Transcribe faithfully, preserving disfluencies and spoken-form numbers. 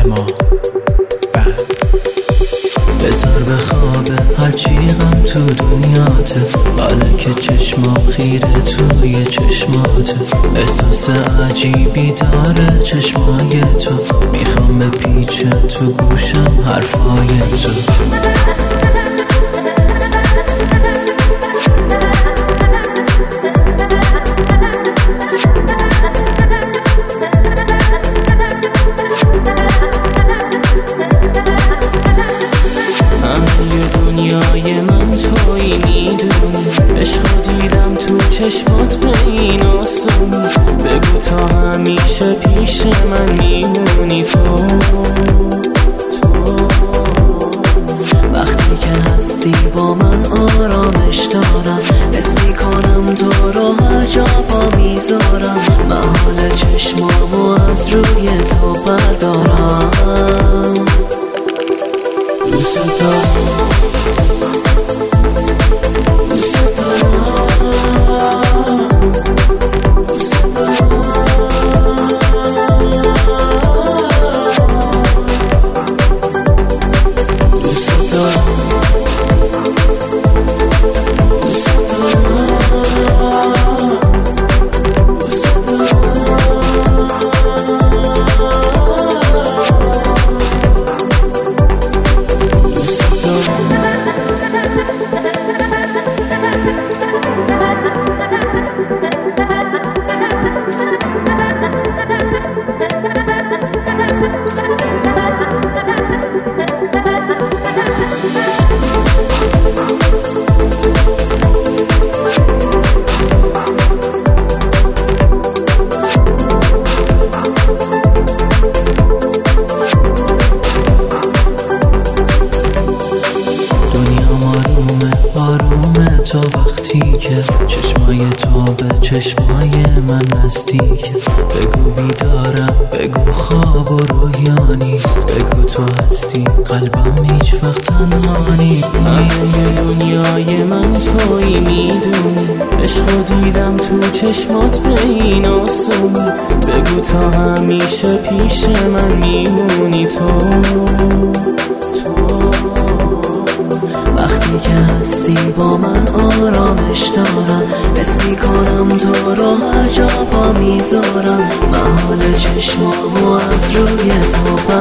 ما بعد بذار به خوابه هرچی غم تو دنیاته، حالا که چشمام خیره توی چشماته. احساس عجیبی داره چشمای تو، میخوام به پیچه تو گوشم حرفای تو. دنیای من تویی میدونی، عشق دیدم تو چشمات به این آسونی. بگو تا همیشه پیش من میمونی تو تو وقتی که هستی با من آرامش دارم، حس میکنم تو رو هر جا پا میذارم. من حال چشمامو از روی تو بردارم. دوست دارم تا وقتی که چشمای تو به چشمای من نزدیک. بگو بیدارم، بگو خواب و رویا نیست، بگو تو هستی قلبم هیچ وقت تنها نیست. همه دنیای من تویی میدونی، عشق دیدم تو چشمات به این آسونی. بگو تا همیشه پیش من میمونی تو تو وقتی که هستی با من آرامش دارم، حس میکنم تو رو هر جا پا میذارم. من حال چشمامو از روی تو